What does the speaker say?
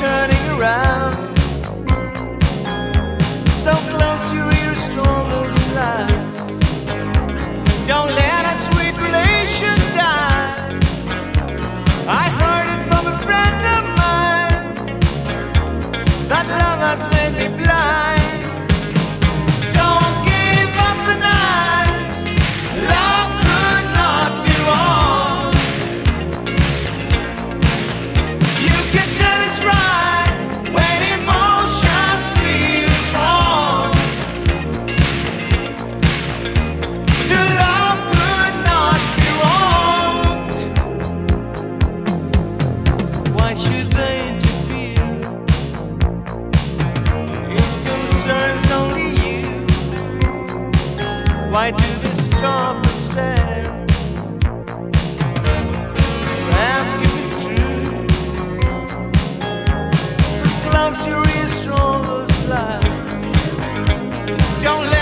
turning around. So close your ears to all those lies. Don't let a sweet relation die. I heard it from a friend of mine that love has made me blind. Don't give up the night. Love could not be wrong. You can tell it's right when emotions feel strong. To love could not be wrong. Why should they interfere? It concerns only you. Why do they stop and stare? Ask if it's true. So close your ears to all those lies. Don't let